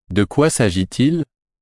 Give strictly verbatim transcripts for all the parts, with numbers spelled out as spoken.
De quoi s'agit-il?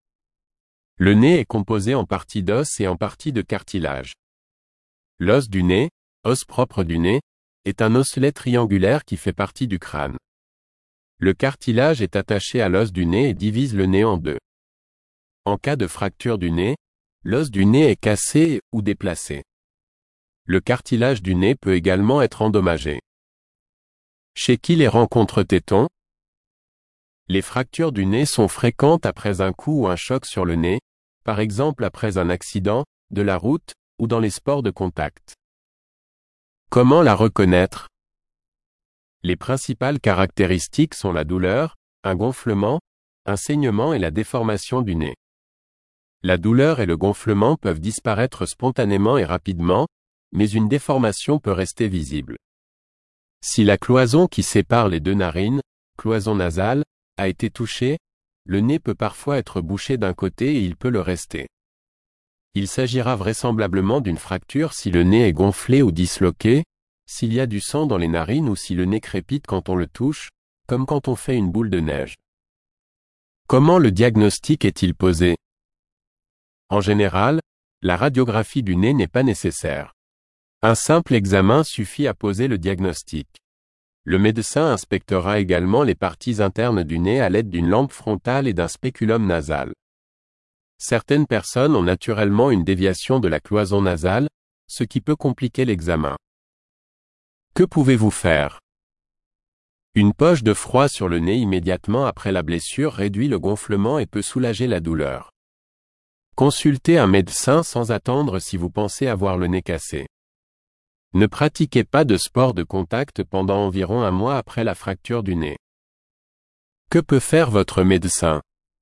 Le nez est composé en partie d'os et en partie de cartilage. L'os du nez, os propre du nez, est un osselet triangulaire qui fait partie du crâne. Le cartilage est attaché à l'os du nez et divise le nez en deux. En cas de fracture du nez, l'os du nez est cassé ou déplacé. Le cartilage du nez peut également être endommagé. Chez qui les rencontre-t-on? Les fractures du nez sont fréquentes après un coup ou un choc sur le nez, par exemple après un accident, de la route, ou dans les sports de contact. Comment la reconnaître? Les principales caractéristiques sont la douleur, un gonflement, un saignement et la déformation du nez. La douleur et le gonflement peuvent disparaître spontanément et rapidement, mais une déformation peut rester visible. Si la cloison qui sépare les deux narines, cloison nasale, a été touchée, le nez peut parfois être bouché d'un côté et il peut le rester. Il s'agira vraisemblablement d'une fracture si le nez est gonflé ou disloqué, s'il y a du sang dans les narines ou si le nez crépite quand on le touche, comme quand on fait une boule de neige. Comment le diagnostic est-il posé? En général, la radiographie du nez n'est pas nécessaire. Un simple examen suffit à poser le diagnostic. Le médecin inspectera également les parties internes du nez à l'aide d'une lampe frontale et d'un spéculum nasal. Certaines personnes ont naturellement une déviation de la cloison nasale, ce qui peut compliquer l'examen. Que pouvez-vous faire? Une poche de froid sur le nez immédiatement après la blessure réduit le gonflement et peut soulager la douleur. Consultez un médecin sans attendre si vous pensez avoir le nez cassé. Ne pratiquez pas de sport de contact pendant environ un mois après la fracture du nez. Que peut faire votre médecin?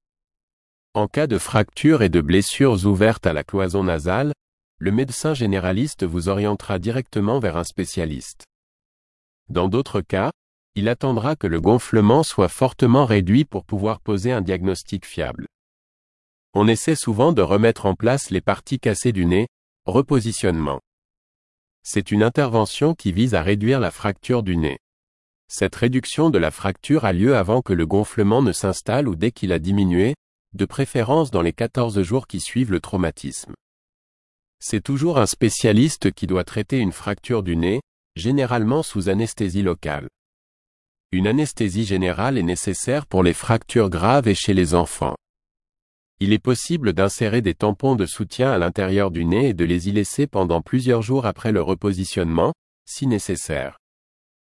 En cas de fracture et de blessures ouvertes à la cloison nasale, le médecin généraliste vous orientera directement vers un spécialiste. Dans d'autres cas, il attendra que le gonflement soit fortement réduit pour pouvoir poser un diagnostic fiable. On essaie souvent de remettre en place les parties cassées du nez, repositionnement. C'est une intervention qui vise à réduire la fracture du nez. Cette réduction de la fracture a lieu avant que le gonflement ne s'installe ou dès qu'il a diminué, de préférence dans les quatorze jours qui suivent le traumatisme. C'est toujours un spécialiste qui doit traiter une fracture du nez, généralement sous anesthésie locale. Une anesthésie générale est nécessaire pour les fractures graves et chez les enfants. Il est possible d'insérer des tampons de soutien à l'intérieur du nez et de les y laisser pendant plusieurs jours après le repositionnement, si nécessaire.